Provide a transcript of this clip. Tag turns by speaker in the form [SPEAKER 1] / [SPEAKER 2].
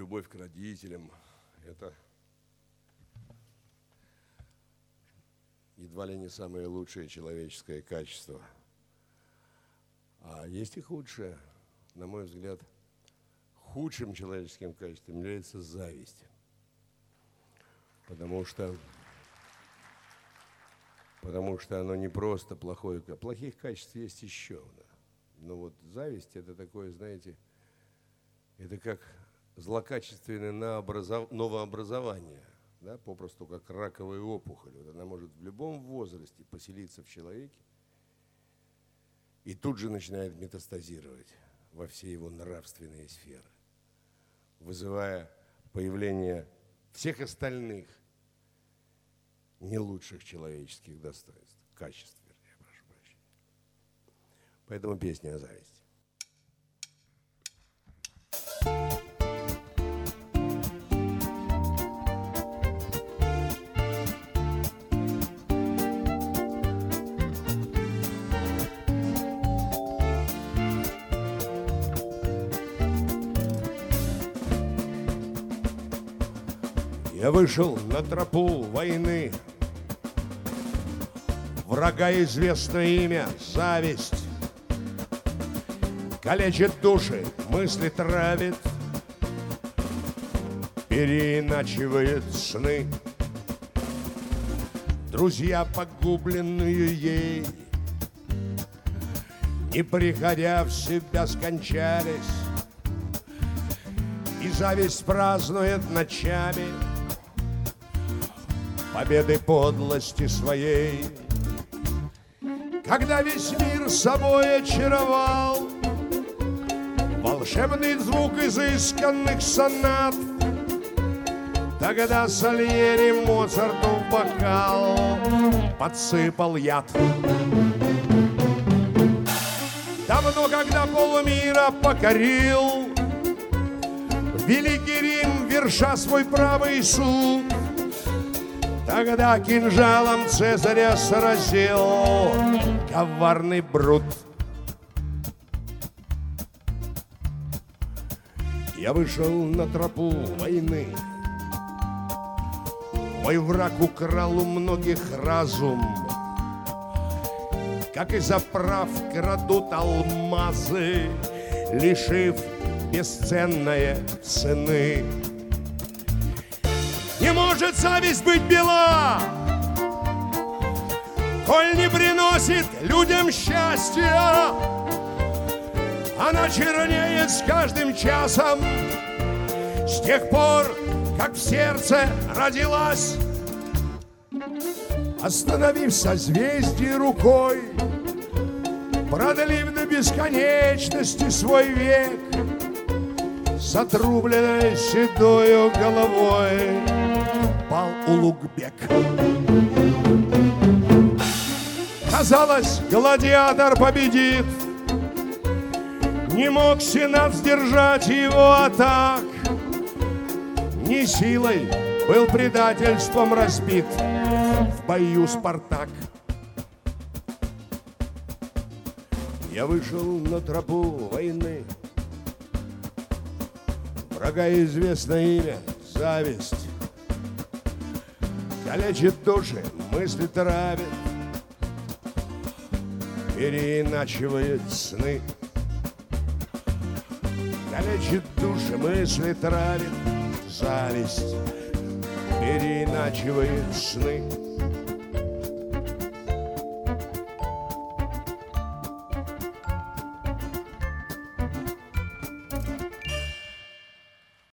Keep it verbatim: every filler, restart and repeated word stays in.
[SPEAKER 1] любовь к родителям – это едва ли не самое лучшее человеческое качество. А есть и худшее. На мой взгляд, худшим человеческим качеством является зависть. Потому что, потому что оно не просто плохое. Плохих качеств есть еще. Да. Но вот зависть – это такое, знаете, это как злокачественное новообразование, да, попросту как раковая опухоль. Вот она может в любом возрасте поселиться в человеке и тут же начинает метастазировать во все его нравственные сферы, вызывая появление всех остальных не лучших человеческих достоинств, качеств, вернее, прошу прощения. Поэтому песня о зависти. Я вышел на тропу войны, врага известно имя — зависть. Калечит души, мысли травит, переиначивает сны. Друзья, погубленные ей, не приходя в себя, скончались, и зависть празднует ночами победы подлости своей. Когда весь мир собой очаровал волшебный звук изысканных сонат, тогда Сальери Моцарту в бокал подсыпал яд. Давно, когда полмира покорил великий Рим, верша свой правый суд, тогда кинжалом Цезаря сразил коварный Брут. Я вышел на тропу войны, мой враг украл у многих разум, как из оправ крадут алмазы, лишив бесценное цены. Не может зависть быть бела, коль не приносит людям счастья. Она чернеет с каждым часом, с тех пор, как в сердце родилась. Остановив созвездие рукой, продлив до бесконечности свой век, с отрубленной седою головой пал Улугбек. Казалось, гладиатор победит, не мог Сенат сдержать его атак, не силой был предательством разбит в бою Спартак. Я вышел на тропу войны, врага известно имя — зависть. Калечит души, мысли травит, переиначивает сны. Калечит души, мысли травит, зависть переиначивает сны.